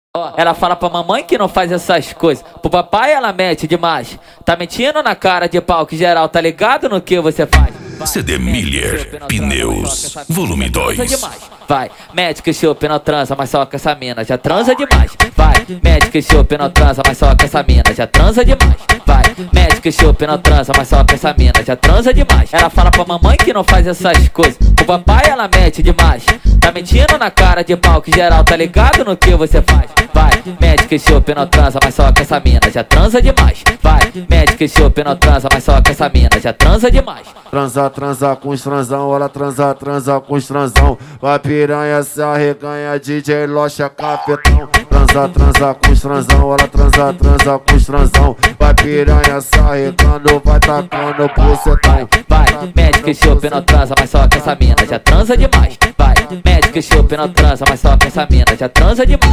Ela fala pra mamãe que não faz essas coisas, pro papai ela mete demais. Tá mentindo na cara de pau que geral tá ligado no que você faz. CD Miller Pneus, volume 2. Vai, mete que chope não transa, mas só que essa mina já transa demais. Vai, mete que chope não transa, mas só que essa mina já transa demais. Vai, mete que chope não transa, mas só que essa mina já transa demais. Ela fala pra mamãe que não faz essas coisas, pro papai ela mete demais. Tá mentindo na cara de pau que geral tá ligado no que você faz. Vai, mete que chope não transa, mas só que essa mina já transa demais. Vai, mete que chope não transa, mas só que essa mina já transa demais. Transa com os transão, ela transa com os transão. Vai piranha, se arreganha, DJ Locha Cafetão. Transa com os transão, ela transa com os transão. Vai piranha, se arregando, vai tacando bucetão. Vai, mete que chope não transa, mas só que essa mina já transa demais. Vai, mete que chope não transa, mas só que essa mina já transa demais.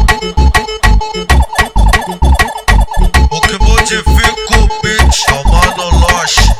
O que modifica o beat, chamando Locha.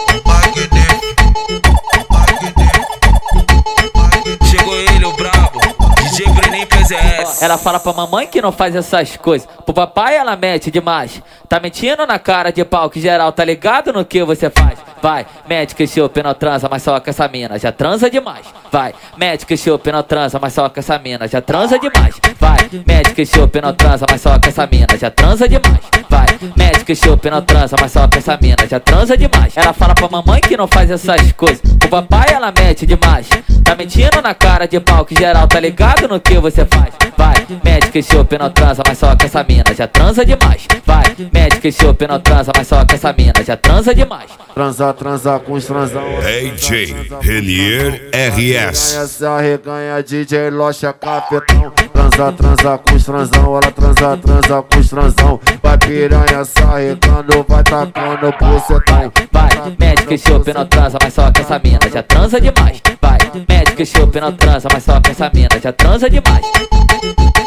Chegou ele, o brabo, DJ Brenin PZS. Ela fala pra mamãe que não faz essas coisas, pro papai ela mete demais. Tá mentindo na cara de pau que geral tá ligado no que você faz. Vai, mete que chope não transa, mas só que essa mina já transa demais. Vai, mete que chope não transa, mas só que essa mina já transa demais. Vai, mete que chope não transa, mas só que essa mina já transa demais. Vai, mete que chope não transa, mas só que essa mina já transa demais. Ela fala pra mamãe que não faz essas coisas, pro papai ela mete demais. Tá mentindo na cara de pau que geral tá ligado no que você faz. Vai, mete que chope não transa, mas só que essa mina já transa demais. Vai, mete que chope não transa, mas só que essa mina já transa demais. Transa com os transão. DJ Renier RS. Se arreganha, DJ Locha Cafetão. Transa com os transão, ela transa com os transão. Vai piranha, se arregando, vai tacando bucetão. Vai, mete que chope não transa, mas só que essa mina já transa demais. Vai, mete que chope não transa, mas só que essa mina já transa demais.